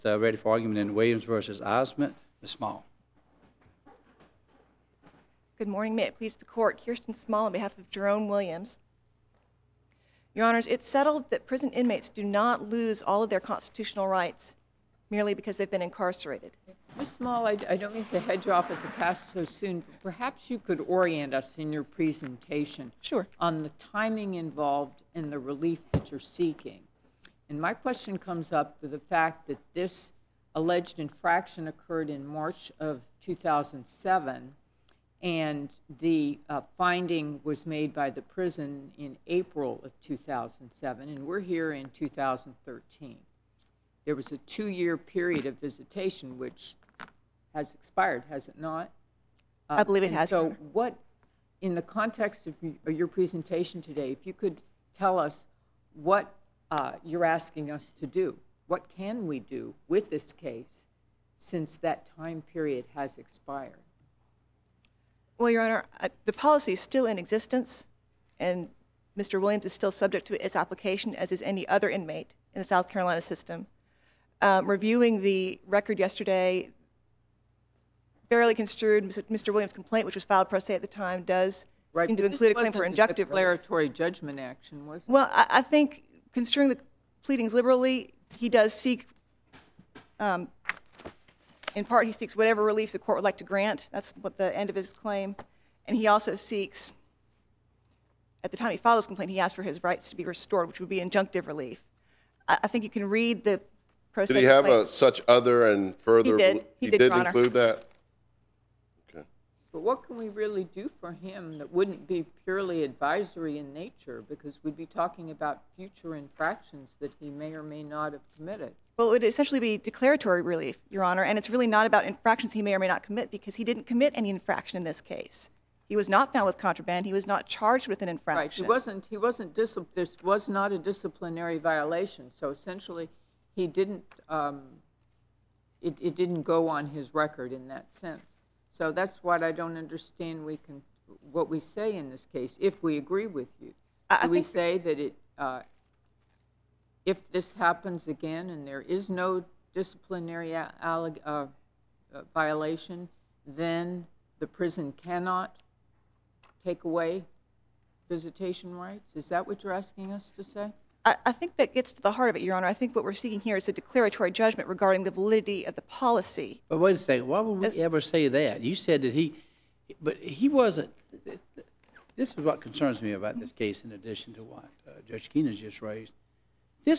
Ready for argument in Williams versus Osment. Ms. Small. Good morning. May it please the Court. Kirsten Small on behalf of Jerome Williams. Your Honors, it's settled that prison inmates do not lose all of their constitutional rights merely because they've been incarcerated. Ms. Small, I don't mean to head you off at the pass so soon. Perhaps you could orient us in your presentation on the timing involved in the relief that you're seeking. And my question comes up with the fact that this alleged infraction occurred in March of 2007, and the finding was made by the prison in April of 2007, and we're here in 2013. There was a 2-year period of visitation, which has expired, has it not? I believe it has. So what, in the context of your presentation today, if you could tell us what you're asking us to do. What can we do with this case since that time period has expired? Well, Your Honor, the policy is still in existence, and Mr. Williams is still subject to its application, as is any other inmate in the South Carolina system. Reviewing the record yesterday, barely construed, Mr. Williams' complaint, which was filed pro se at the time, does seem to include a claim for injunctive relief. This wasn't a declaratory judgment action, was it? Well, I think, construing the pleadings liberally, he does seek, in part, he seeks whatever relief the court would like to grant. That's what the end of his claim. And he also seeks, at the time he filed his complaint, he asked for his rights to be restored, which would be injunctive relief. I think you can read the pro se Did he have a such other and further? He did, Your Honor. Include that? Okay. But what can we really do for him that wouldn't be purely advisory in nature, because we'd be talking about future infractions that he may or may not have committed? Well, it would essentially be declaratory relief, Your Honor, and it's really not about infractions he may or may not commit, because he didn't commit any infraction in this case. He was not found with contraband. He was not charged with an infraction. Right. This was not a disciplinary violation. So essentially, he didn't. It didn't go on his record in that sense. So that's what I don't understand. What we say in this case, if we agree with you, do we say that if this happens again and there is no disciplinary violation, then the prison cannot take away visitation rights? Is that what you're asking us to say? I think that gets to the heart of it, Your Honor. I think what we're seeking here is a declaratory judgment regarding the validity of the policy. But wait a second. Why would we ever say that? You said that he wasn't. This is what concerns me about this case, in addition to what Judge Keenan's just raised. The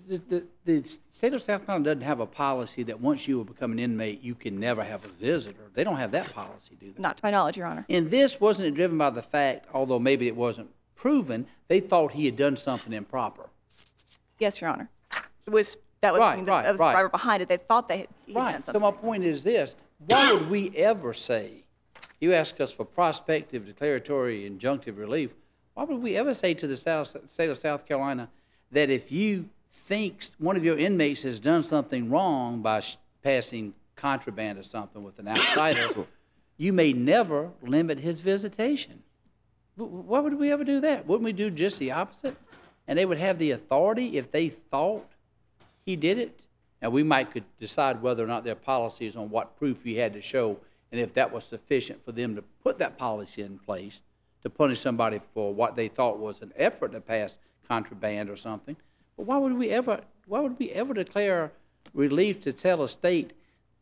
state of South Carolina doesn't have a policy that once you become an inmate, you can never have a visitor. They don't have that policy, do they? Not to my knowledge, Your Honor. And this wasn't driven by the fact, although maybe it wasn't proven, they thought he had done something improper. Yes, Your Honor. That was the driver behind it. They thought he had done something. So my point is this. Why would we ever say, you ask us for prospective, declaratory, injunctive relief, why would we ever say to the state of South Carolina that if you think one of your inmates has done something wrong by passing contraband or something with an outsider, you may never limit his visitation? Why would we ever do that? Wouldn't we do just the opposite? And they would have the authority if they thought he did it? Now, we could decide whether or not their policy is on what proof he had to show, and if that was sufficient for them to put that policy in place to punish somebody for what they thought was an effort to pass contraband or something. But why would we ever declare relief to tell a state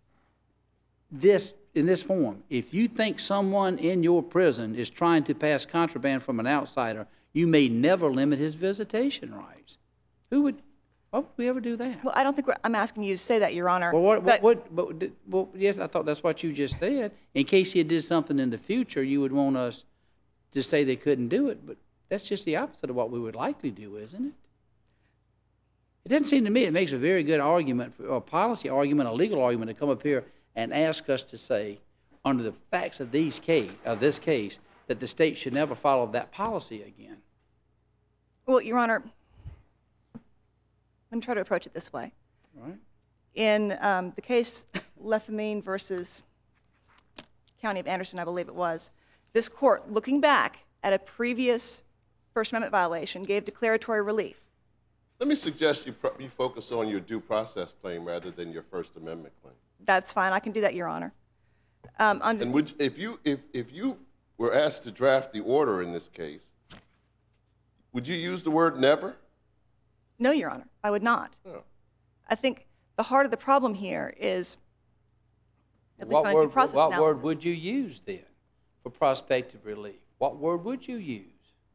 this in this form? If you think someone in your prison is trying to pass contraband from an outsider, you may never limit his visitation rights. Why would we ever do that? Well, I don't think I'm asking you to say that, Your Honor. Well, yes, I thought that's what you just said. In case he did something in the future, you would want us to say they couldn't do it, but that's just the opposite of what we would likely do, isn't it? It doesn't seem to me it makes a very good argument, a policy argument, a legal argument, to come up here and ask us to say, under the facts of this case, that the state should never follow that policy again. Well, Your Honor, let me try to approach it this way. All right. In the case Lefamine versus County of Anderson, I believe it was, this court, looking back at a previous First Amendment violation, gave declaratory relief. Let me suggest you focus on your due process claim rather than your First Amendment claim. That's fine. I can do that, Your Honor. And if you were asked to draft the order in this case, would you use the word never? No, Your Honor, I would not. No. I think the heart of the problem here is, at least What on a due process analysis. word would you use then for prospective relief? What word would you use?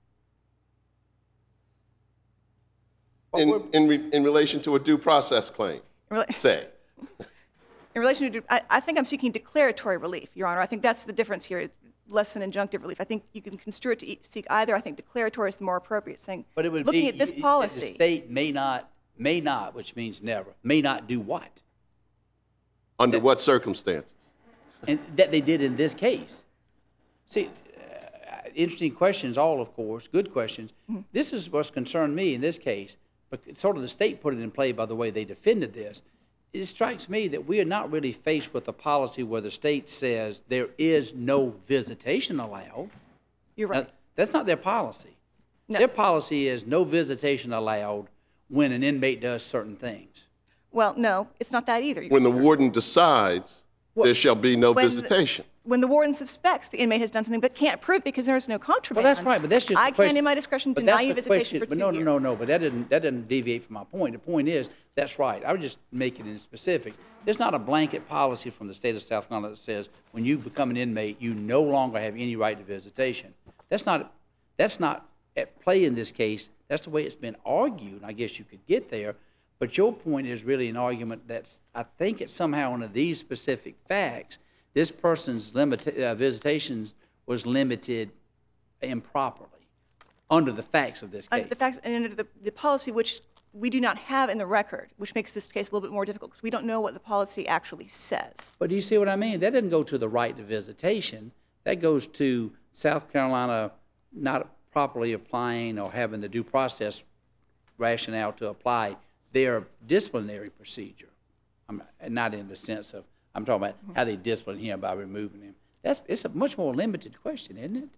In relation to a due process claim, say. In relation to, I think I'm seeking declaratory relief, Your Honor. I think that's the difference here, less than injunctive relief. I think you can construe it to seek either. I think declaratory is the more appropriate, saying, but it would looking be, at this policy. The state may not, which means never, may not do what? Under what circumstances? And that they did in this case. See, interesting questions, all of course, good questions. Mm-hmm. This is what's concerned me in this case, but sort of the state put it in play by the way they defended this. It strikes me that we are not really faced with a policy where the state says there is no visitation allowed. You're right. Now, that's not their policy. No. Their policy is no visitation allowed when an inmate does certain things. Well, no, it's not that either. When the warden decides there shall be no visitation. When the warden suspects the inmate has done something but can't prove because there's no contraband. Well, that's right, but that's just I can, in my discretion, deny you visitation for 2 years. No, but that doesn't deviate from my point. The point is, that's right. I would just make it in specific. There's not a blanket policy from the state of South Carolina that says when you become an inmate, you no longer have any right to visitation. That's not at play in this case. That's the way it's been argued. I guess you could get there. But your point is really an argument that's, I think it's somehow under these specific facts, this person's visitations was limited improperly under the facts of this case. Under the facts and under the policy, which we do not have in the record, which makes this case a little bit more difficult because we don't know what the policy actually says. But do you see what I mean? That doesn't go to the right to visitation. That goes to South Carolina not properly applying or having the due process rationale to apply their disciplinary procedure. Not in the sense of, I'm talking about how they discipline him by removing him. It's a much more limited question, isn't it?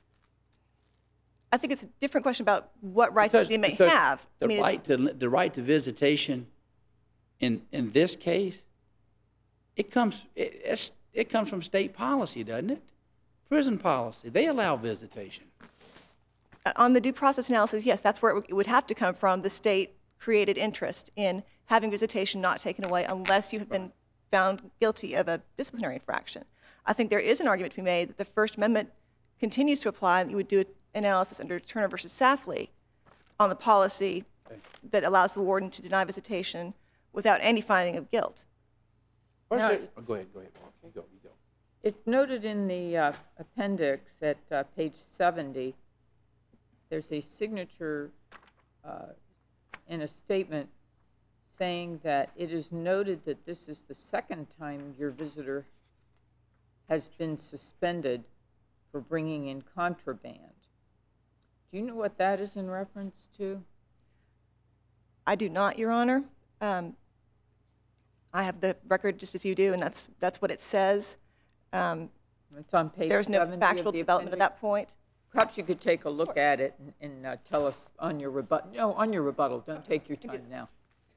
I think it's a different question about what rights does the inmate have. The right to visitation in this case, it comes from state policy, doesn't it? Prison policy. They allow visitation. On the due process analysis, yes, that's where it would have to come from, the state-created interest in having visitation not taken away unless you have been found guilty of a disciplinary infraction. I think there is an argument to be made that the First Amendment continues to apply, and you would do an analysis under Turner v. Safley on the policy that allows the warden to deny visitation without any finding of guilt. Go ahead. You go. It's noted in the appendix at page 70. There's a signature in a statement saying that it is noted that this is the second time your visitor has been suspended for bringing in contraband. Do you know what that is in reference to? I do not, Your Honor. I have the record just as you do, and that's what it says. It's on page 70. There's no factual development at that point. Perhaps you could take a look at it and tell us on your rebuttal. No, on your rebuttal. Don't take your time now.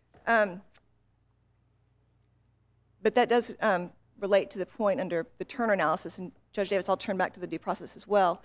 But that does relate to the point under the Turner analysis, and Judge Davis, I'll turn back to the due process as well,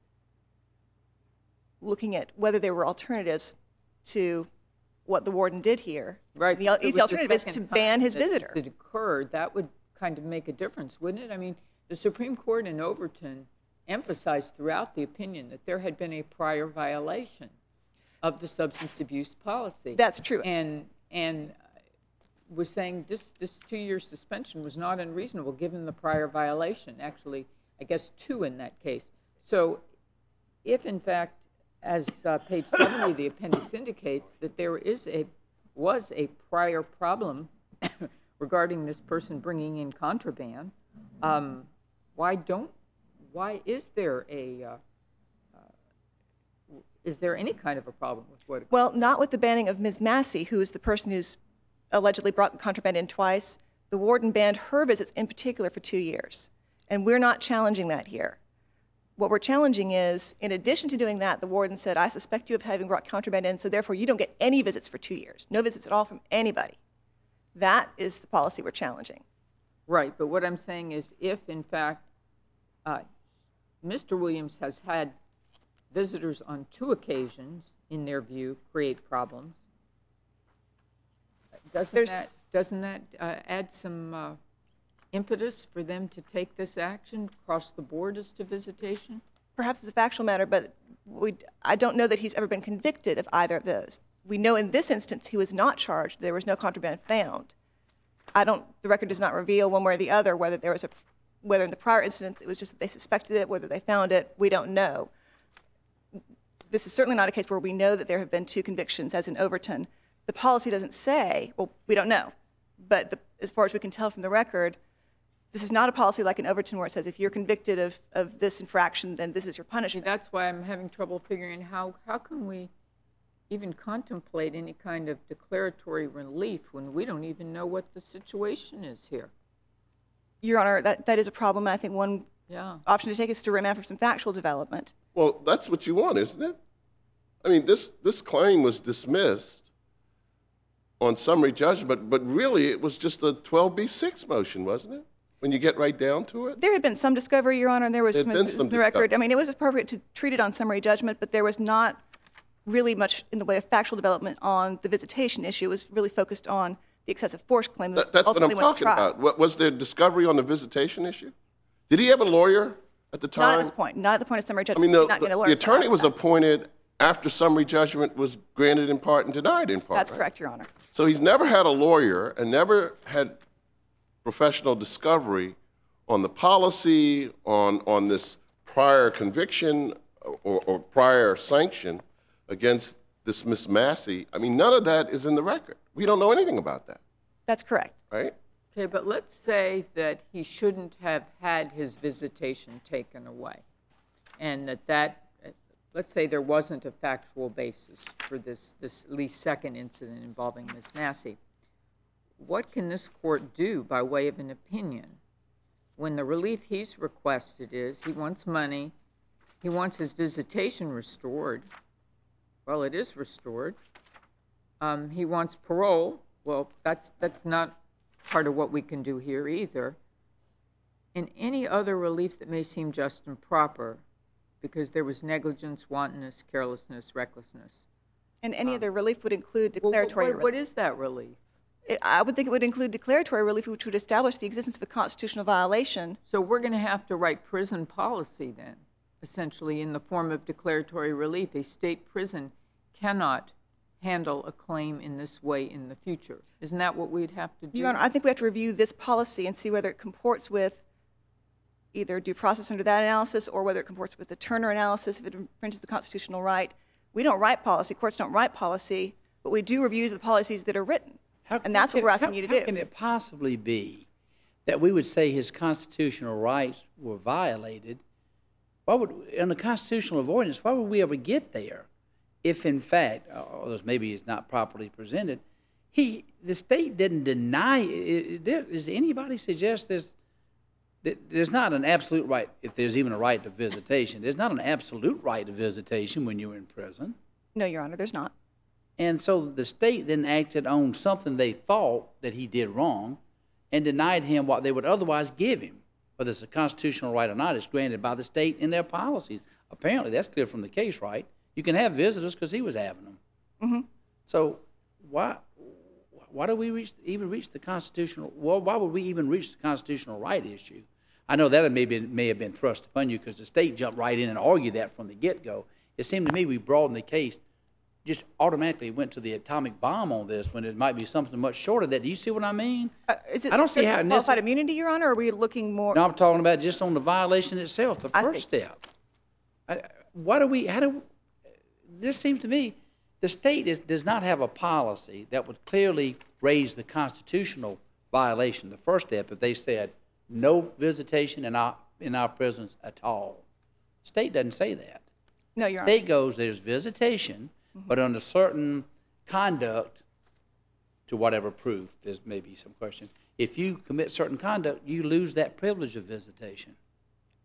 looking at whether there were alternatives to what the warden did here. Right. The easy alternative is to ban his visitor. If it occurred, that would kind of make a difference, wouldn't it? I mean, the Supreme Court in Overton emphasized throughout the opinion that there had been a prior violation of the substance abuse policy. That's true. And was saying this 2-year suspension was not unreasonable given the prior violation. Actually, I guess 2 in that case. So if, in fact, as page 70 of the appendix indicates, that there was a prior problem regarding this person bringing in contraband, why is there any kind of a problem with what? Well, not with the banning of Ms. Massey, who is the person who's allegedly brought the contraband in twice. The warden banned her visits in particular for 2 years, and we're not challenging that here. What we're challenging is, in addition to doing that, the warden said, I suspect you of having brought contraband in, so therefore you don't get any visits for 2 years. No visits at all from anybody. That is the policy we're challenging. Right, but what I'm saying is if, in fact, Mr. Williams has had visitors on 2 occasions, in their view, create problems, doesn't that add some impetus for them to take this action across the board as to visitation? Perhaps it's a factual matter, but I don't know that he's ever been convicted of either of those. We know in this instance he was not charged. There was no contraband found. The record does not reveal one way or the other whether in the prior incidents it was just that they suspected it, whether they found it. We don't know. This is certainly not a case where we know that there have been 2 convictions, as in Overton. The policy doesn't say, well, we don't know. But as far as we can tell from the record, this is not a policy like in Overton where it says if you're convicted of this infraction, then this is your punishment. That's why I'm having trouble figuring how can we even contemplate any kind of declaratory relief when we don't even know what the situation is here. Your Honor, that is a problem. I think one option to take is to remand for some factual development. Well, that's what you want, isn't it? I mean, this claim was dismissed on summary judgment, but really it was just a 12B6 motion, wasn't it? When you get right down to it? There had been some discovery, Your Honor, and there was some in the record. I mean, it was appropriate to treat it on summary judgment, but there was not really much in the way of factual development on the visitation issue. It was really focused on the excessive force claim. That's what I'm talking about. Was there discovery on the visitation issue? Did he have a lawyer at the time? Not at this point. Not at the point of summary judgment. I mean, the attorney was appointed after summary judgment was granted in part and denied in part. That's correct, Your Honor. So he's never had a lawyer and never had professional discovery on the policy, on this prior conviction or prior sanction against this Miss Massey. I mean, none of that is in the record. We don't know anything about that. That's correct. Right? Okay, but let's say that he shouldn't have had his visitation taken away, and let's say there wasn't a factual basis for this at least second incident involving Miss Massey. What can this court do by way of an opinion when the relief he's requested is he wants money, he wants his visitation restored? Well, it is restored. He wants parole. Well, that's not part of what we can do here either. And any other relief that may seem just and proper because there was negligence, wantonness, carelessness, recklessness. And any other relief would include declaratory relief. What is that relief? I would think it would include declaratory relief, which would establish the existence of a constitutional violation. So we're going to have to write prison policy then, essentially in the form of declaratory relief. A state prison cannot handle a claim in this way in the future. Isn't that what we'd have to do? Your Honor, I think we have to review this policy and see whether it comports with either due process under that analysis or whether it comports with the Turner analysis if it infringes the constitutional right. We don't write policy. Courts don't write policy, but we do review the policies that are written. And that's what we're asking you to do. How can it possibly be that we would say his constitutional rights were violated? In the constitutional avoidance, why would we ever get there if, in fact, although maybe it's not properly presented, the state didn't deny it? Does anybody suggest there's not an absolute right, if there's even a right to visitation, there's not an absolute right to visitation when you're in prison? No, Your Honor, there's not. And so the state then acted on something they thought that he did wrong and denied him what they would otherwise give him. Whether it's a constitutional right or not, it's granted by the state in their policies. Apparently, that's clear from the case, right? You can have visitors because he was having them. Mm-hmm. So why do we even reach the constitutional? Well, why would we even reach the constitutional right issue? I know that may have been thrust upon you because the state jumped right in and argued that from the get-go. It seemed to me we broadened the case, just automatically went to the atomic bomb on this when it might be something much shorter. Do you see what I mean? I don't see how qualified immunity, Your Honor, or are we looking more? No, I'm talking about just on the violation itself, the first step. This seems to me the state does not have a policy that would clearly raise the constitutional violation, the first step, if they said no visitation in our prisons at all. The state doesn't say that. No, Your Honor. The state goes, there's visitation, but under certain conduct, to whatever proof, there's maybe some question. If you commit certain conduct, you lose that privilege of visitation.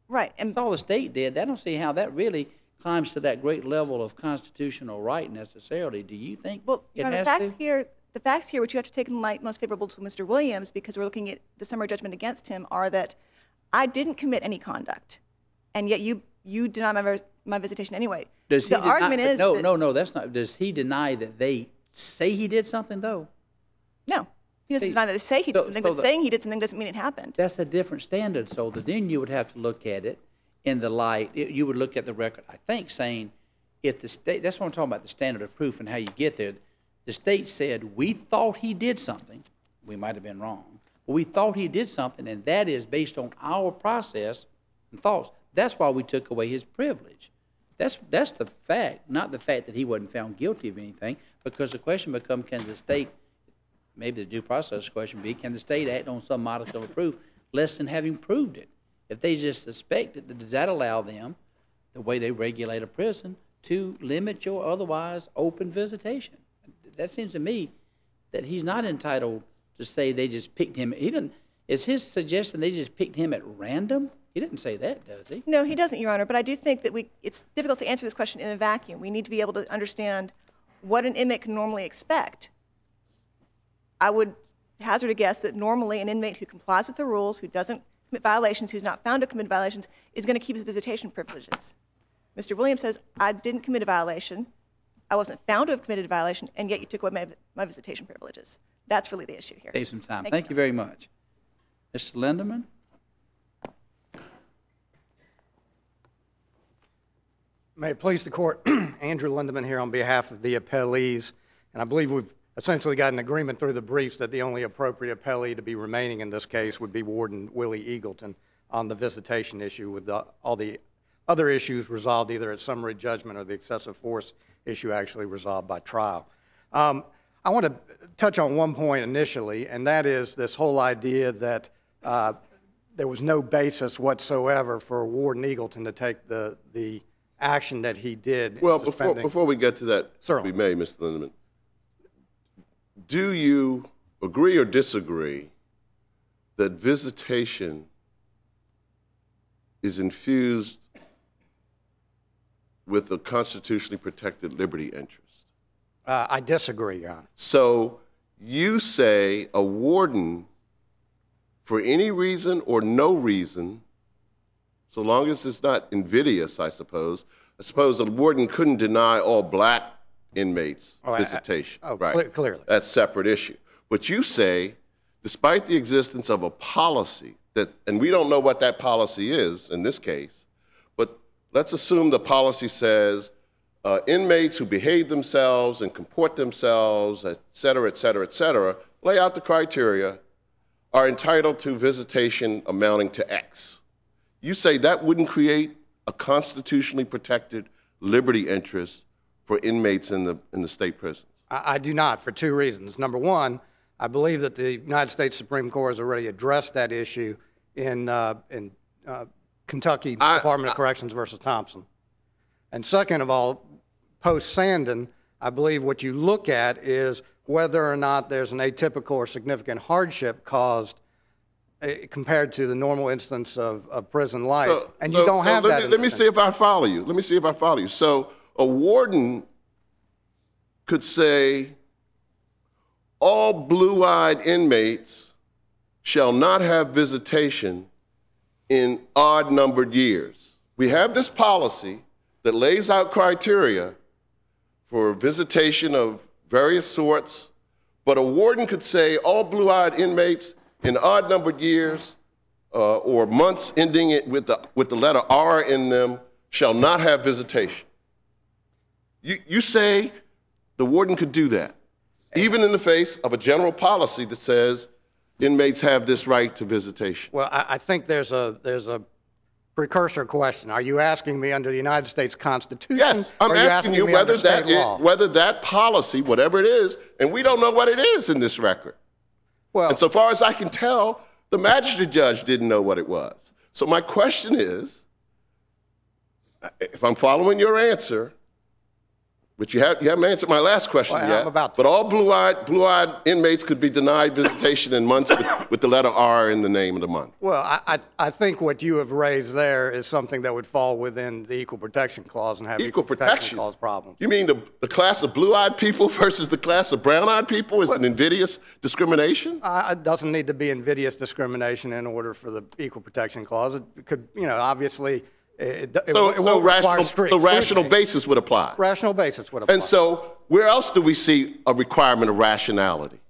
Right. That's all the state did. I don't see how that really climbs to that great level of constitutional right necessarily. Do you think it has to? The facts here, which you have to take in light most favorable to Mr. Williams, because we're looking at the summary judgment against him, are that I didn't commit any conduct, and yet you deny my visitation anyway. The argument is no, that's not. Does he deny that they say he did something though? No, he doesn't deny that they say he did something, but saying he did something doesn't mean it happened. That's a different standard. So then you would have to look at it in the light. You would look at the record, I think, saying if the state. That's what I'm talking about, the standard of proof and how you get there. The state said, we thought he did something. We might have been wrong. But we thought he did something, and that is based on our process and thoughts. That's why we took away his privilege. That's the fact, not the fact that he wasn't found guilty of anything, because the question becomes, can the state, maybe the due process question be, can the state act on some modicum of proof less than having proved it? If they just suspect it, does that allow them, the way they regulate a prison, to limit your otherwise open visitation? That seems to me that he's not entitled to say they just picked him. He didn't. Is his suggestion they just picked him at random? He didn't say that, does he? No, he doesn't, Your Honor. But I do think that it's difficult to answer this question in a vacuum. We need to be able to understand what an inmate can normally expect. I would hazard a guess that normally an inmate who complies with the rules, who doesn't commit violations, who's not found to commit violations, is going to keep his visitation privileges. Mr. Williams says, I didn't commit a violation. I wasn't found to have committed a violation, and yet you took away my visitation privileges. That's really the issue here. Save some time. Thank you very much. Mr. Lindeman? May it please the Court, Andrew Lindeman here on behalf of the appellees, and I believe we've essentially got an agreement through the briefs that the only appropriate appellee to be remaining in this case would be Warden Willie Eagleton on the visitation issue, with all the other issues resolved either at summary judgment or the excessive force issue actually resolved by trial. I want to touch on one point initially, and that is this whole idea that there was no basis whatsoever for Warden Eagleton to take the action that he did. Well, before we get to that, we may, Mr. Lindeman, do you agree or disagree that visitation is infused with a constitutionally protected liberty interest? I disagree, Your Honor. So you say a warden, for any reason or no reason, so long as it's not invidious, I suppose a warden couldn't deny all black inmates visitation. Right. Clearly. That's a separate issue. But you say, despite the existence of a policy that, and we don't know what that policy is in this case, but let's assume the policy says inmates who behave themselves and comport themselves, et cetera, lay out the criteria, are entitled to visitation amounting to X. You say that wouldn't create a constitutionally protected liberty interest for inmates in the state prisons? I do not, for two reasons. Number one, I believe that the United States Supreme Court has already addressed that issue in Kentucky Department of Corrections versus Thompson. And second of all, post-Sandon, I believe what you look at is whether or not there's an atypical or significant hardship caused compared to the normal instance of prison life. And you don't have that. Let me see if I follow you. So a warden could say, all blue-eyed inmates shall not have visitation in odd-numbered years. We have this policy that lays out criteria for visitation of various sorts, but a warden could say all blue-eyed inmates in odd-numbered years or months ending it with the letter R in them shall not have visitation. You say the warden could do that, even in the face of a general policy that says inmates have this right to visitation. Well, I think there's a precursor question. Are you asking me under the United States Constitution? Yes, I'm asking you whether that policy, whatever it is, and we don't know what it is in this record. Well, and so far as I can tell, the magistrate judge didn't know what it was. So my question is, if I'm following your answer, But you haven't answered my last question Well, yet. I'm about to. But all blue-eyed inmates could be denied visitation in months with the letter R in the name of the month. Well, I think what you have raised there is something that would fall within the Equal Protection Clause and have Equal protection Clause problems. You mean the class of blue-eyed people versus the class of brown-eyed people is an invidious discrimination? It doesn't need to be invidious discrimination in order for the Equal Protection Clause. It could, obviously, So rational basis would apply. Rational basis would apply. And so where else do we see a requirement of rationality?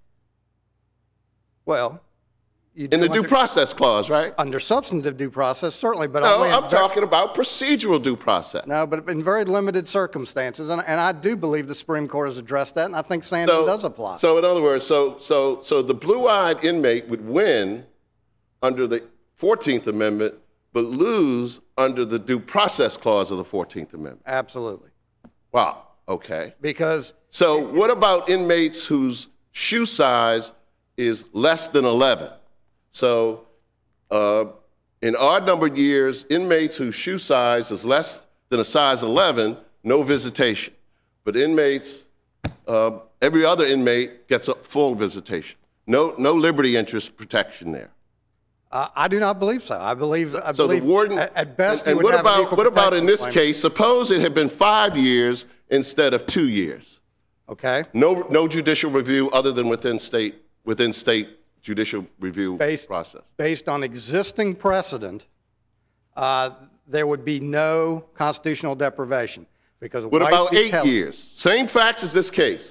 Well, in the due process clause, right? Under substantive due process, certainly, but no, I'm talking about procedural due process. No, but in very limited circumstances, and I do believe the Supreme Court has addressed that, and I think Sandin does apply. So in other words, so the blue-eyed inmate would win under the 14th Amendment, but lose under the due process clause of the 14th Amendment. Absolutely. Wow. Okay. So what about inmates whose shoe size is less than 11? So in odd-numbered years, inmates whose shoe size is less than a size 11, no visitation. But inmates, every other inmate gets a full visitation. No liberty interest protection there. I do not believe so. I believe the warden, at best. And what about in this case? Suppose it had been 5 years instead of 2 years. Okay. No judicial review other than within state judicial review process. Based on existing precedent, there would be no constitutional deprivation because. What about 8 years? Same facts as this case.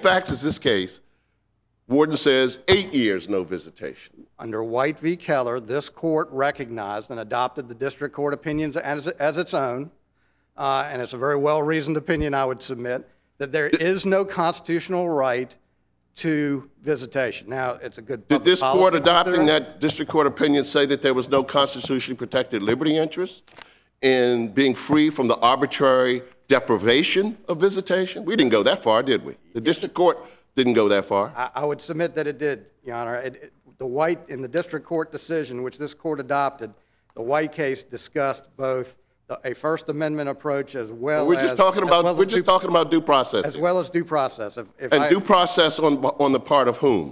Warden says 8 years, no visitation. Under White v. Keller, this court recognized and adopted the district court opinions as its own, and it's a very well-reasoned opinion, I would submit, that there is no constitutional right to visitation. Now, it's a good public policy. Did this court adopting that district court opinion say that there was no constitutionally protected liberty interest in being free from the arbitrary deprivation of visitation? We didn't go that far, did we? The district court didn't go that far. I would submit that it did, Your Honor. The White, in the district court decision, which this court adopted, the White case discussed both a First Amendment approach as well as... We're just talking about due process. As well as due process. Due process on the part of whom?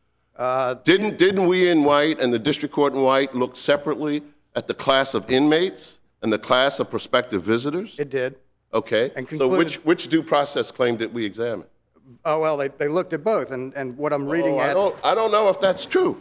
Didn't we in White and the district court in White look separately at the class of inmates and the class of prospective visitors? It did. Okay. So which due process claim did we examine? Oh, well, they looked at both, and what I'm reading at... I don't know if that's true.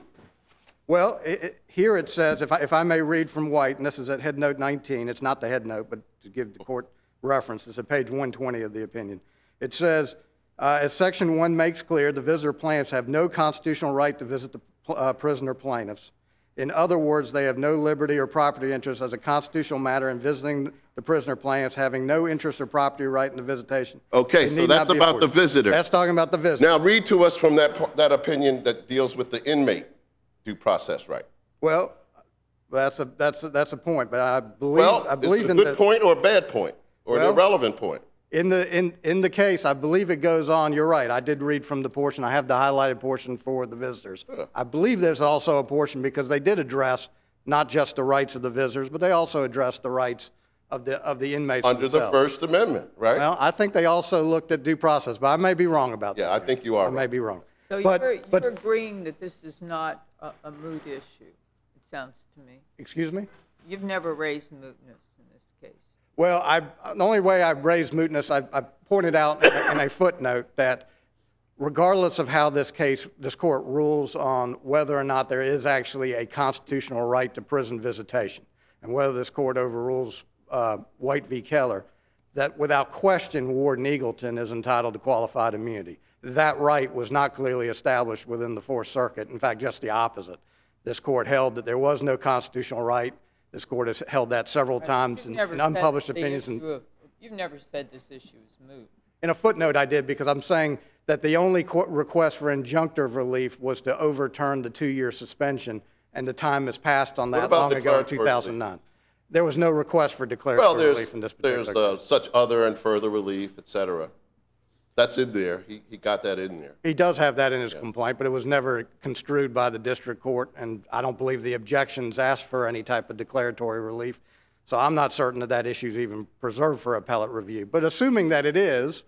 Well, here it says, if I may read from White, and this is at head note 19, it's not the head note, but to give the court reference, it's at page 120 of the opinion. It says, as Section 1 makes clear, the visitor plaintiffs have no constitutional right to visit the prisoner plaintiffs. In other words, they have no liberty or property interest as a constitutional matter in visiting the prisoner plaintiffs, having no interest or property right in the visitation. Okay, so that's about the visitor. That's talking about the visitor. Now read to us from that opinion that deals with the inmate due process right. Well, that's a point, but I believe in a good point or a bad point or an irrelevant point. In the case, I believe it goes on. You're right. I did read from the portion. I have the highlighted portion for the visitors. I believe there's also a portion because they did address not just the rights of the visitors, but they also addressed the rights of the inmates under themselves. The First Amendment, right? Well, I think they also looked at due process, but I may be wrong about that. Yeah, I think you are. I may be wrong. So you're agreeing that this is not a moot issue, it sounds to me. Excuse me? You've never raised mootness in this case. Well, the only way I've raised mootness, I pointed out in a footnote that regardless of how this court rules on whether or not there is actually a constitutional right to prison visitation, and whether this court overrules White v. Keller, that without question Warden Eagleton is entitled to qualified immunity. That right was not clearly established within the Fourth Circuit. In fact, just the opposite. This court held that there was no constitutional right. This court has held that several times in unpublished opinions. You've never said this issue is moot. In a footnote I did, because I'm saying that the only request for injunctive relief was to overturn the 2-year suspension, and the time has passed on that long ago in 2009. There was no request for declaratory relief in this particular case. There's such other and further relief, etc. That's in there. He got that in there. He does have that in his complaint, but it was never construed by the district court, and I don't believe the objections asked for any type of declaratory relief. So I'm not certain that issue is even preserved for appellate review. But assuming that it is,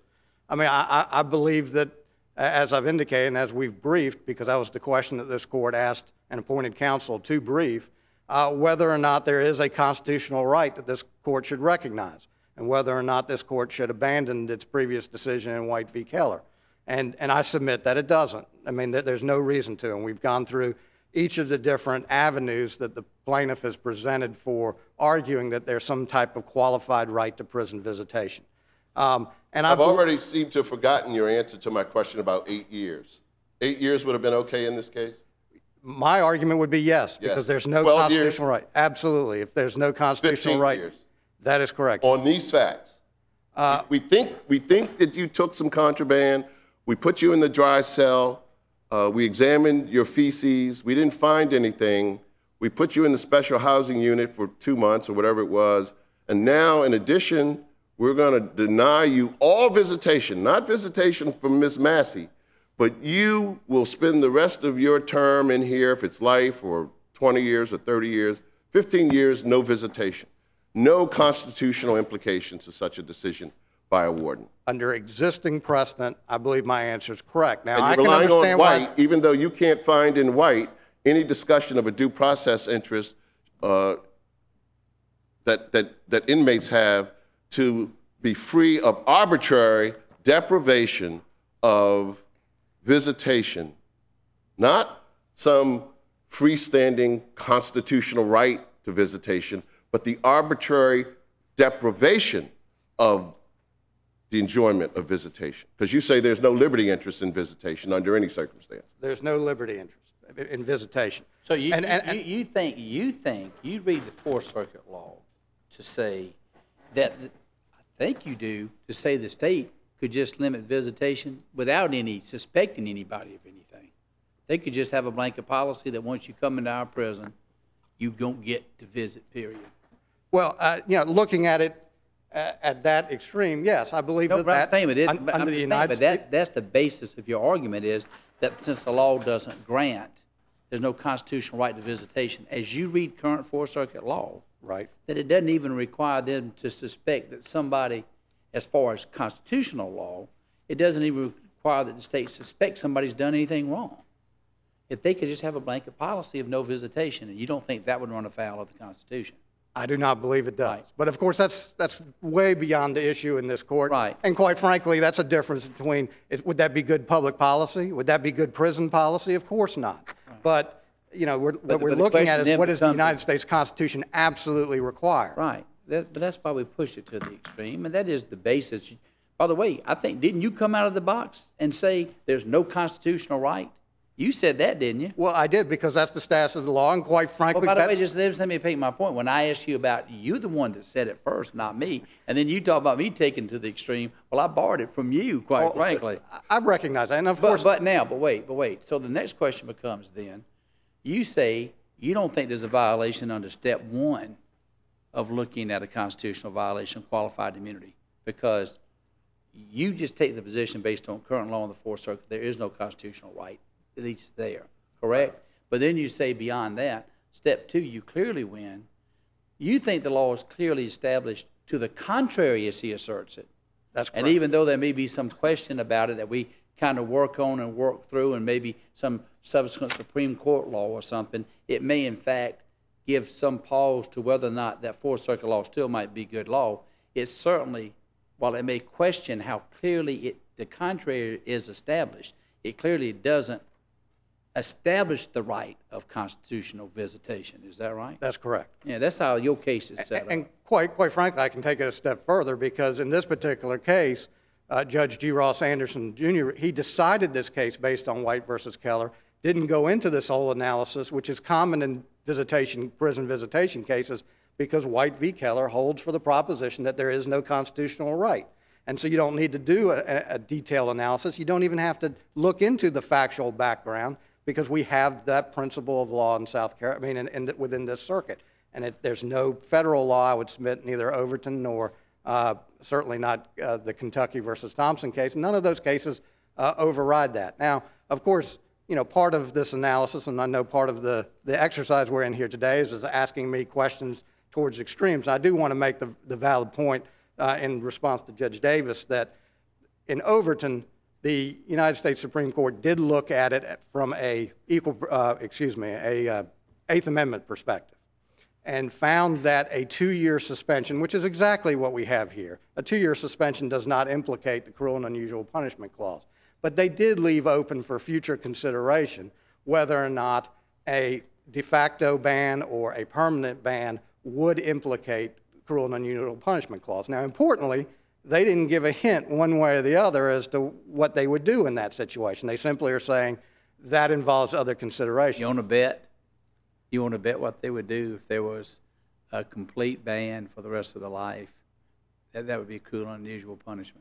I mean, I believe that, as I've indicated and as we've briefed, because that was the question that this court asked an appointed counsel to brief, whether or not there is a constitutional right that this court should recognize, and whether or not this court should abandon its previous decision in White v. Keller. And I submit that it doesn't. I mean, there's no reason to, and we've gone through each of the different avenues that the plaintiff has presented for arguing that there's some type of qualified right to prison visitation. And I've already seemed to have forgotten your answer to my question about 8 years. 8 years would have been okay in this case? My argument would be yes, because there's no constitutional right. Absolutely. If there's no constitutional right, 15 years. That is correct. On these facts, we think that you took some contraband. We put you in the dry cell. We examined your feces. We didn't find anything. We put you in the special housing unit for 2 months or whatever it was. And now, in addition, we're going to deny you all visitation, not visitation from Ms. Massey, but you will spend the rest of your term in here, if it's life or 20 years or 30 years, 15 years, no visitation. No constitutional implications to such a decision by a warden. Under existing precedent, I believe my answer is correct. Now, and you're relying on White, even though you can't find in White any discussion of a due process interest that inmates have to be free of arbitrary deprivation of visitation, not some freestanding constitutional right to visitation, but the arbitrary deprivation of the enjoyment of visitation. Because you say there's no liberty interest in visitation under any circumstance. There's no liberty interest in visitation. So you think you read the Fourth Circuit law to say that, I think you do, to say the state could just limit visitation without any suspecting anybody of anything. They could just have a blanket policy that once you come into our prison, you don't get to visit, period. Well, looking at it at that extreme, yes, I believe under the United States. That's the basis of your argument, is that since the law doesn't grant, there's no constitutional right to visitation. As you read current Fourth Circuit law, right, that it doesn't even require them to suspect that somebody, as far as constitutional law, it doesn't even require that the state suspect somebody's done anything wrong. If they could just have a blanket policy of no visitation, and you don't think that would run afoul of the Constitution? I do not believe it does. Right. But of course, that's way beyond the issue in this court. Right. And quite frankly, that's a difference between, would that be good public policy? Would that be good prison policy? Of course not. Right. But, what we're looking at is, what does the United States Constitution absolutely require? Right. But that's why we push it to the extreme, and that is the basis. By the way, I think, didn't you come out of the box and say there's no constitutional right? You said that, didn't you? Well, I did, because that's the status of the law, and quite frankly, by the way, just let me make my point. When I asked you about, you the one that said it first, not me, and then you talk about me taking it to the extreme. Well, I borrowed it from you, quite frankly. I recognize that, and of course. But wait. So the next question becomes then, you say you don't think there's a violation under Step 1 of looking at a constitutional violation of qualified immunity, because you just take the position based on current law in the Fourth Circuit, there is no constitutional right. At least there, correct? But then you say beyond that, Step 2, you clearly win. You think the law is clearly established to the contrary as he asserts it. That's correct. And even though there may be some question about it that we kind of work on and work through, and maybe some subsequent Supreme Court law or something, it may in fact give some pause to whether or not that Fourth Circuit law still might be good law. It certainly, while it may question how clearly the contrary is established, it clearly doesn't establish the right of constitutional visitation. Is that right? That's correct. Yeah, that's how your case is set up. And quite frankly, I can take it a step further, because in this particular case, Judge G. Ross Anderson, Jr., he decided this case based on White versus Keller, didn't go into this whole analysis, which is common in prison visitation cases, because White v. Keller holds for the proposition that there is no constitutional right. And so you don't need to do a detailed analysis. You don't even have to look into the factual background, because we have that principle of law in South Carolina, within this circuit. And there's no federal law, I would submit, neither Overton nor certainly not the Kentucky versus Thompson case. None of those cases override that. Now, of course, part of this analysis, and I know part of the exercise we're in here today is asking me questions towards extremes. I do want to make the valid point in response to Judge Davis that in Overton, the United States Supreme Court did look at it from a Eighth Amendment perspective, and found that a 2-year suspension, which is exactly what we have here, a 2-year suspension does not implicate the cruel and unusual punishment clause. But they did leave open for future consideration whether or not a de facto ban or a permanent ban would implicate cruel and unusual punishment clause. Now, importantly, they didn't give a hint one way or the other as to what they would do in that situation. They simply are saying that involves other considerations. You want to bet? You want to bet what they would do if there was a complete ban for the rest of their life? That would be cruel and unusual punishment.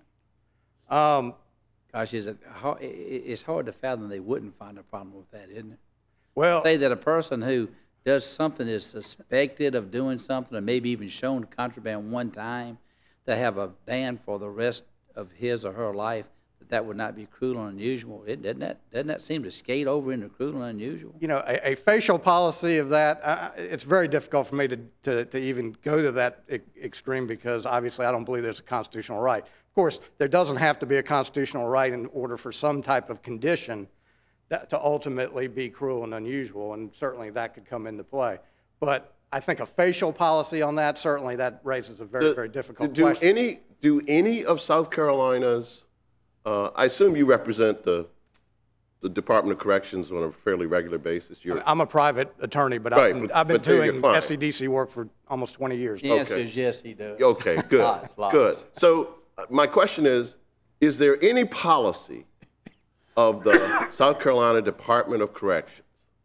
Gosh, it's hard to fathom they wouldn't find a problem with that, isn't it? Well, say that a person who does something is suspected of doing something, or maybe even shown contraband one time, to have a ban for the rest of his or her life, that would not be cruel and unusual. Doesn't that seem to skate over into cruel and unusual? You know, a facial policy of that, it's very difficult for me to even go to that extreme, because obviously I don't believe there's a constitutional right. Of course, there doesn't have to be a constitutional right in order for some type of condition to ultimately be cruel and unusual, and certainly that could come into play. But I think a facial policy on that, certainly that raises a very, very difficult question. Do any of South Carolina's, I assume you represent the Department of Corrections on a fairly regular basis? I'm a private attorney, but right, I've been doing SCDC work for almost 20 years. The answer is yes, he does. Okay, good. Lots. Good. So my question is there any policy of the South Carolina Department of Corrections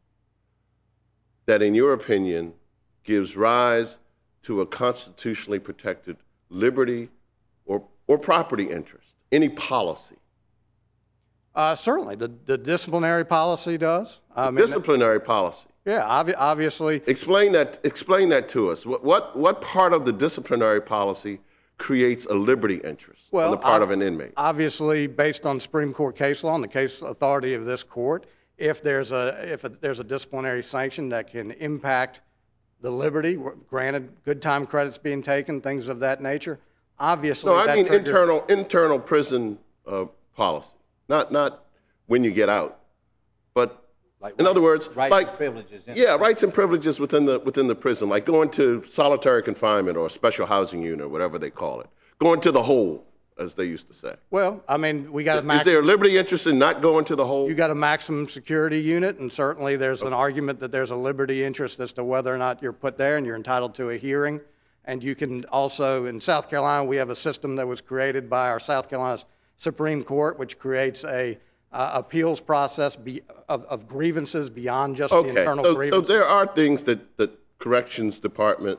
that, in your opinion, gives rise to a constitutionally protected liberty or property interest? Any policy? Certainly. The disciplinary policy does. Disciplinary policy? Yeah, obviously. Explain that to us. What part of the disciplinary policy creates a liberty interest on the part of an inmate? Obviously, based on Supreme Court case law and the case authority of this court, if there's a disciplinary sanction that can impact the liberty, granted good time credits being taken, things of that nature, obviously. No, I mean internal prison policy, not when you get out, but in other words, rights and privileges. Yeah, rights and privileges within the prison, like going to solitary confinement or a special housing unit, or whatever they call it, going to the hole, as they used to say. Well, I mean, we got Is there a liberty interest in not going to the hole? You got a maximum security unit, and certainly there's an argument that there's a liberty interest as to whether or not you're put there, and you're entitled to a hearing. And you can also, in South Carolina, we have a system that was created by our South Carolina Supreme Court, which creates a appeals process of grievances beyond just the internal grievances. So there are things that the Corrections Department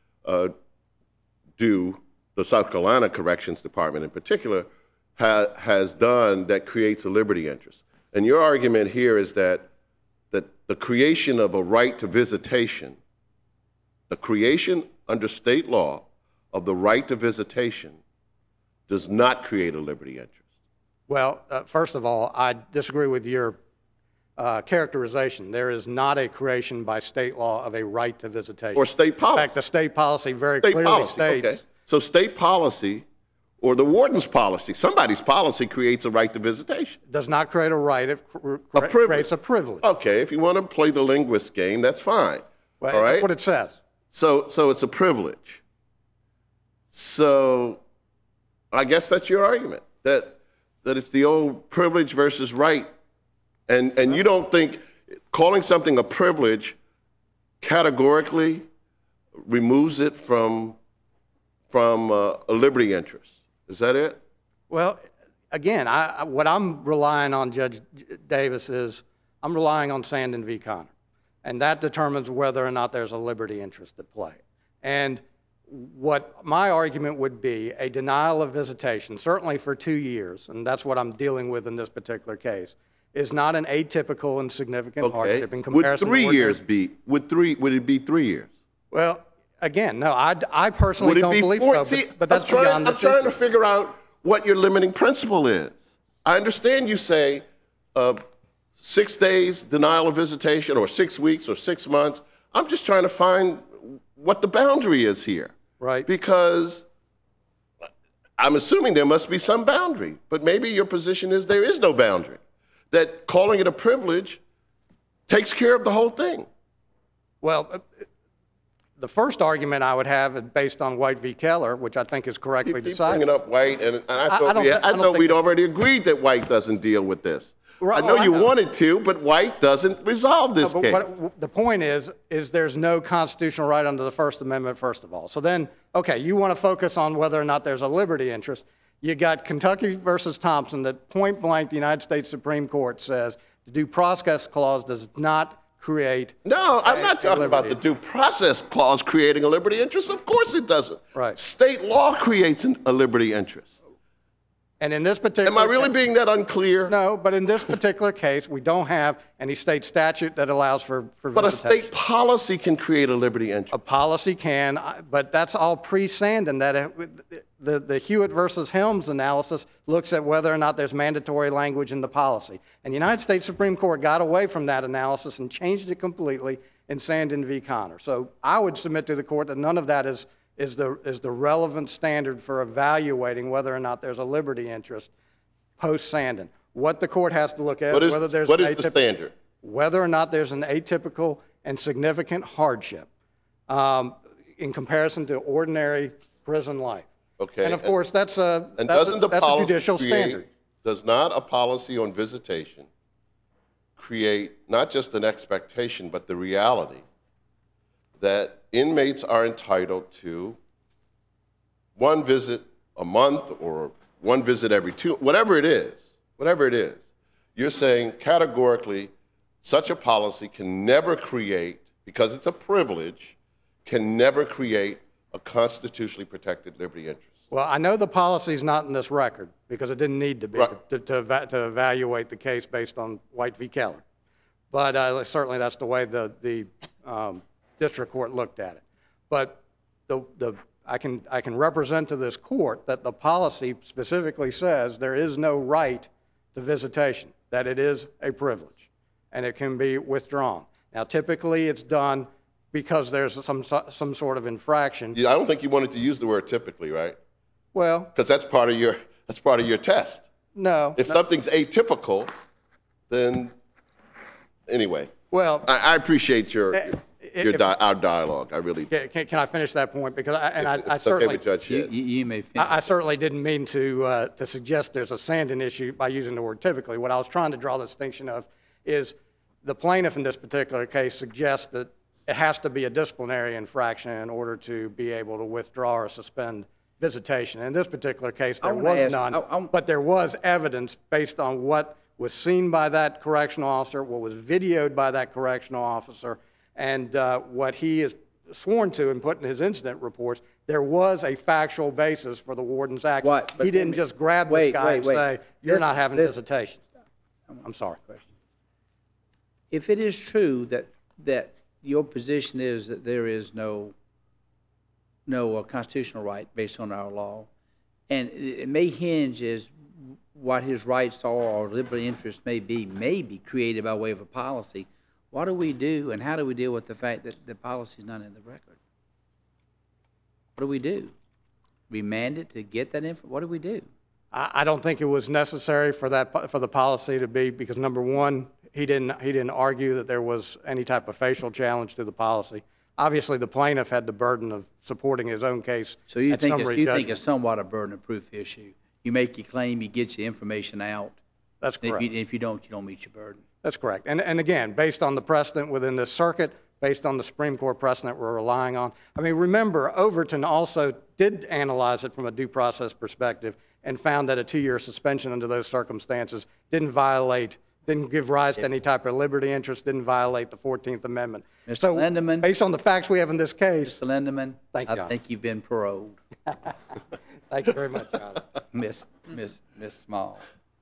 do, the South Carolina Corrections Department in particular, has done that creates a liberty interest. And your argument here is that the creation of a right to visitation, the creation under state law of the right to visitation, does not create a liberty interest. Well, first of all, I disagree with your characterization. There is not a creation by state law of a right to visitation. Or state policy. In fact, the state policy very clearly states. Okay. So state policy, or the warden's policy, somebody's policy creates a right to visitation. Does not create a right, it creates a privilege. Okay, if you want to play the linguist game, that's fine. Well, all right? That's what it says. So it's a privilege. So I guess that's your argument, that it's the old privilege versus right. And you don't think calling something a privilege categorically removes it from a liberty interest. Is that it? Well, again, what I'm relying on, Judge Davis, is I'm relying on Sandin v. Connor. And that determines whether or not there's a liberty interest at play. And what my argument would be, a denial of visitation, certainly for 2 years, and that's what I'm dealing with in this particular case, is not an atypical and significant hardship in comparison. Would 3 years be? Would it be 3 years? Well, again, no, I personally don't believe so. See, but that's beyond I'm trying to figure out what your limiting principle is. I understand you say 6 days denial of visitation, or 6 weeks, or 6 months. I'm just trying to find what the boundary is here. Right. Because I'm assuming there must be some boundary, but maybe your position is there is no boundary, that calling it a privilege takes care of the whole thing. Well, the first argument I would have is based on White v. Keller, which I think is correctly Keep decided. bringing up White, and I thought we'd already agreed that White doesn't deal with this. I know you wanted to, but White doesn't resolve this case. The point is there's no constitutional right under the First Amendment, first of all. So then, okay, you want to focus on whether or not there's a liberty interest. You got Kentucky versus Thompson that point blank the United States Supreme Court says the Due Process Clause does not create. No, I'm not talking about the Due Process Clause creating a liberty interest. Of course it doesn't. Right. State law creates a liberty interest. And in this particular Am I really being that unclear? No, but in this particular case, we don't have any state statute that allows for visitation. But a state policy can create a liberty interest. A policy can, but that's all pre-Sandin. The Hewitt versus Helms analysis looks at whether or not there's mandatory language in the policy. And the United States Supreme Court got away from that analysis and changed it completely in Sandin v. Connor. So I would submit to the court that none of that is the relevant standard for evaluating whether or not there's a liberty interest post-Sandin. What the court has to look at is whether there's what is the standard? Whether or not there's an atypical and significant hardship in comparison to ordinary prison life. Okay. And of course, that's a judicial standard. Does not a policy on visitation create not just an expectation, but the reality that inmates are entitled to one visit a month or one visit every two, whatever it is, you're saying categorically such a policy can never create, because it's a privilege, can never create a constitutionally protected liberty interest? Well, I know the policy is not in this record because it didn't need to be to evaluate the case based on White v. Keller. But certainly that's the way the district court looked at it. But I can represent to this court that the policy specifically says there is no right to visitation, that it is a privilege, and it can be withdrawn. Now, typically it's done because there's some sort of infraction. Yeah, I don't think you wanted to use the word typically, right? Well, because that's part of your test. No. If something's atypical, then anyway. Well, I appreciate our dialogue. I really do. Can I finish that point? Because I certainly okay with Judge Shedd. You may finish. I certainly didn't mean to suggest there's a Sandin issue by using the word typically. What I was trying to draw the distinction of is the plaintiff in this particular case suggests that it has to be a disciplinary infraction in order to be able to withdraw or suspend visitation. In this particular case, there was none, but there was evidence based on what was seen by that correctional officer, what was videoed by that correctional officer, and what he is sworn to and put in his incident reports. There was a factual basis for the warden's action. He didn't just grab this guy and say, you're not having visitation. I'm sorry. If it is true that your position is that there is no constitutional right based on our law, and it may hinge as what his rights are or liberty interest may be created by way of a policy, what do we do and how do we deal with the fact that the policy is not in the record? What do we do? Remand it to get that info? What do we do? I don't think it was necessary for the policy to be, because number one, he didn't argue that there was any type of facial challenge to the policy. Obviously, the plaintiff had the burden of supporting his own case. So you think it's somewhat a burden of proof issue? You make your claim, you get your information out. That's correct. If you don't meet your burden. That's correct. And again, based on the precedent within this circuit, based on the Supreme Court precedent we're relying on. I mean, remember, Overton also did analyze it from a due process perspective and found that a 2-year suspension under those circumstances didn't give rise to any type of liberty interest, didn't violate the 14th Amendment. Mr. Lindeman. Based on the facts we have in this case. Mr. Lindeman, I think you've been paroled. Thank you very much, Your Honor. Miss Small.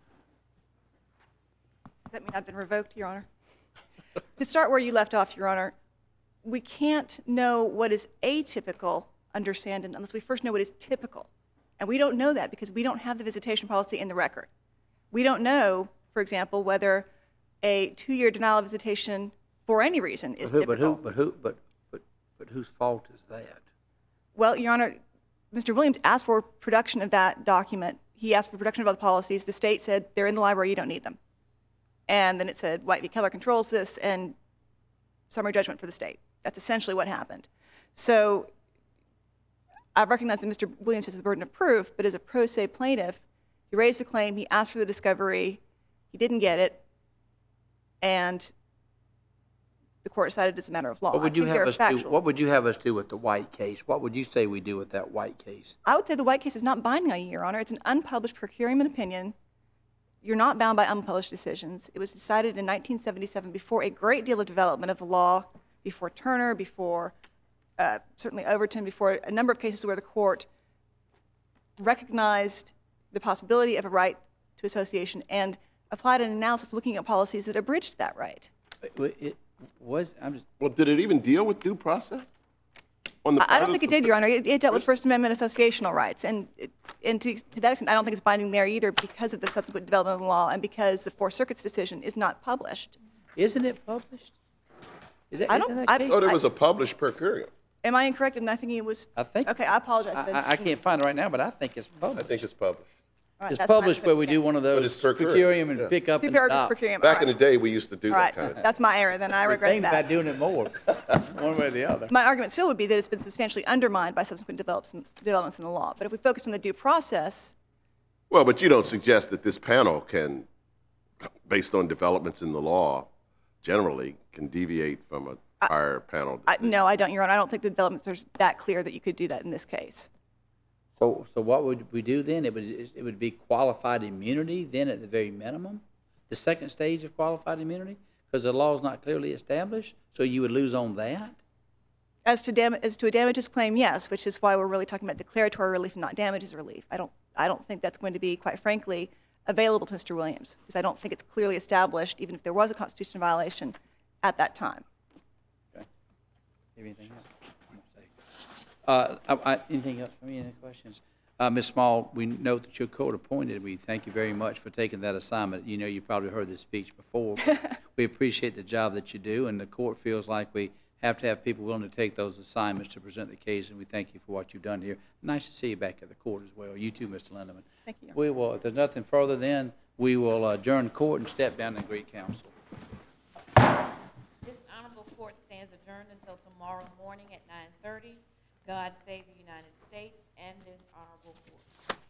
Does that mean I've been revoked, Your Honor? To start where you left off, Your Honor, we can't know what is atypical under Sandin unless we first know what is typical. And we don't know that because we don't have the visitation policy in the record. We don't know, for example, whether a 2-year denial of visitation for any reason is typical. But whose fault is that? Well, Your Honor, Mr. Williams asked for production of that document. He asked for production of other policies. The state said, they're in the library, you don't need them. And then it said, White v. Keller controls this, and summary judgment for the state. That's essentially what happened. So I recognize that Mr. Williams has the burden of proof, but as a pro se plaintiff, he raised the claim, he asked for the discovery, he didn't get it, and the court decided it's a matter of law. What would you have us do with the White case? What would you say we do with that White case? I would say the White case is not binding on you, Your Honor. It's an unpublished per curiam opinion. You're not bound by unpublished decisions. It was decided in 1977 before a great deal of development of the law, before Turner, before certainly Overton, before a number of cases where the court recognized the possibility of a right to association and applied an analysis looking at policies that abridged that right. Well, did it even deal with due process? I don't think it did, Your Honor. It dealt with First Amendment associational rights, and to that extent, I don't think it's binding there either because of the subsequent development of the law and because the Fourth Circuit's decision is not published. Isn't it published? I thought it was a published per curiam. Am I incorrect in thinking it was? Okay, I apologize. I can't find it right now, but I think it's published. I think it's published. Right, it's published where we do one of those per curiam and pick up and stop. Back in the day, we used to do that kind of thing. That's my error, then I regret that. About doing it more, one way or the other. My argument still would be that it's been substantially undermined by subsequent developments in the law. But if we focus on the due process... Well, but you don't suggest that this panel can, based on developments in the law, generally can deviate from a prior panel decision. No, I don't, Your Honor. I don't think the developments are that clear that you could do that in this case. So what would we do then? It would be qualified immunity then at the very minimum? The second stage of qualified immunity? Because the law is not clearly established, so you would lose on that? As to a damages claim, yes, which is why we're really talking about declaratory relief and not damages relief. I don't think that's going to be, quite frankly, available to Mr. Williams, because I don't think it's clearly established, even if there was a constitutional violation at that time. Okay. Anything else? Anything else from you? Any questions? Ms. Small, we note that you're court-appointed. We thank you very much for taking that assignment. You know, you probably heard this speech before. We appreciate the job that you do, and the court feels like we have to have people willing to take those assignments to present the case, and we thank you for what you've done here. Nice to see you back at the court as well. You too, Mr. Lindeman. Thank you. We will, if there's nothing further then, we will adjourn court and step down and greet counsel. This honorable court stands adjourned until tomorrow morning at 9:30. God save the United States and this honorable court.